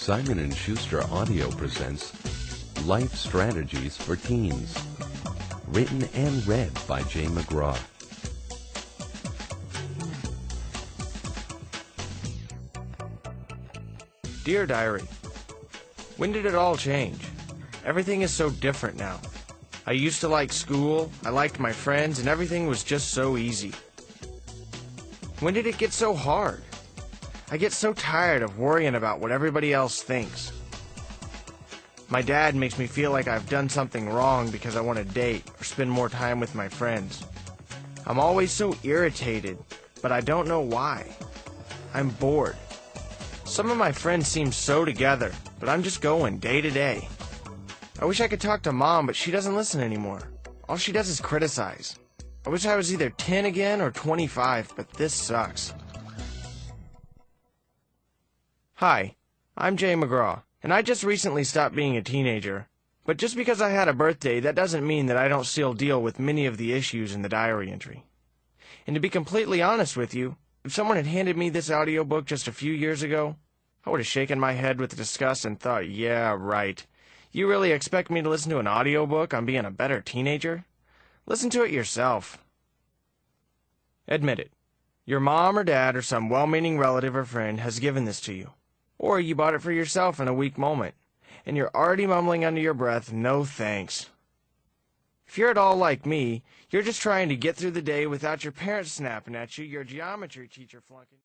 Simon & Schuster Audio presents Life Strategies for Teens, written and read by Jay McGraw. Dear Diary, when did it all change? Everything is so different now. I used to like school, I liked my friends, and everything was just so easy. When did it get so hard? I get so tired of worrying about what everybody else thinks. My dad makes me feel like I've done something wrong because I want to date or spend more time with my friends. I'm always so irritated, but I don't know why. I'm bored. Some of my friends seem so together, but I'm just going day to day. I wish I could talk to Mom, but she doesn't listen anymore. All she does is criticize. I wish I was either 10 again or 25, but this sucks. Hi, I'm Jay McGraw, and I just recently stopped being a teenager. But just because I had a birthday, that doesn't mean that I don't still deal with many of the issues in the diary entry. And to be completely honest with you, if someone had handed me this audiobook just a few years ago, I would have shaken my head with disgust and thought, yeah, right. You really expect me to listen to an audiobook on being a better teenager? Listen to it yourself. Admit it. Your mom or dad or some well-meaning relative or friend has given this to you. Or you bought it for yourself in a weak moment, and you're already mumbling under your breath, no thanks. If you're at all like me, you're just trying to get through the day without your parents snapping at you, your geometry teacher flunking.